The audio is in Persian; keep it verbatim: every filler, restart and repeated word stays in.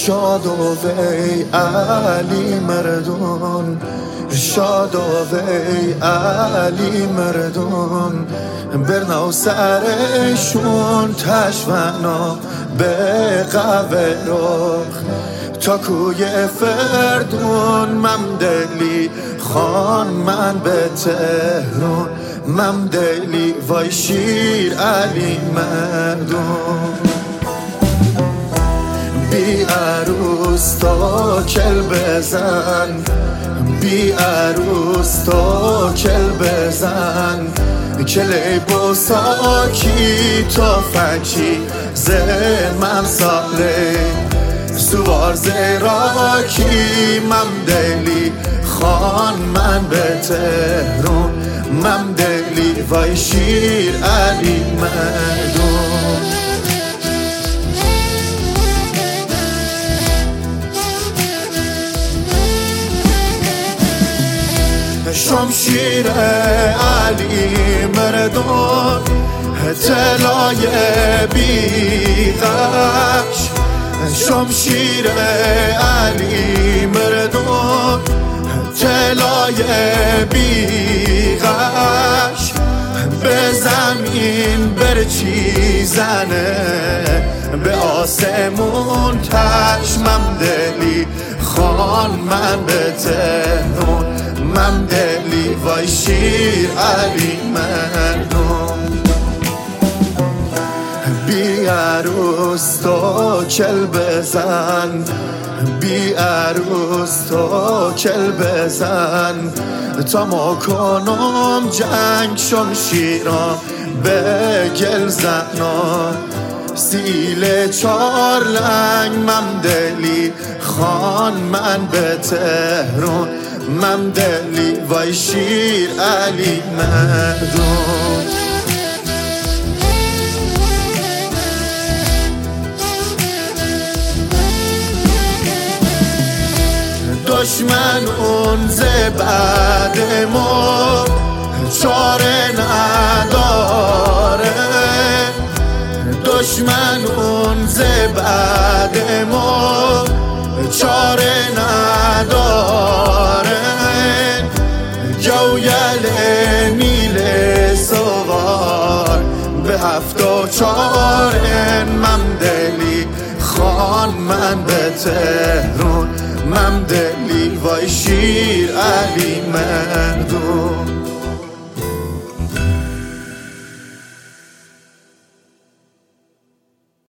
شاد و وی علی مردون، شاد و وی علی مردون، برناو سرشون تشونا به قوه رخ تا کوی فردون. ممدلی خان من به تهرون، ممدلی وای شیر علی مردون. بی عروس تا کل بزن، بی عروس تا کل بزن، کلی بوساکی تا فکی زمن ساله سوار زیراکی. ممدلی خان من به تهرون، ممدلی وای شیر علی مردون. شمشیر علی مردون، طلای بیغش. شمشیر علی مردون، طلای بیغش. به زمین برچیزنه به آسمون تش. ممدلی خان من به تهرون، ممدلی وای شیر علی مردون. بی عروس تو کل بزن، بی عروس تو کل بزن، تا ما کنم جنگ شمشیران به گل زنان. سیل چار لنگ ممدلی خان من به تهرون، ممدلی وای شیر علی مردون. دشمن اون زبد ما چاره نداره، دشمن اون زبد ما چاره نداره. جویل نیل سوار به هفت و چارن، ممدلی خان من به تهرون، ممدلی وای شیر علی مردون.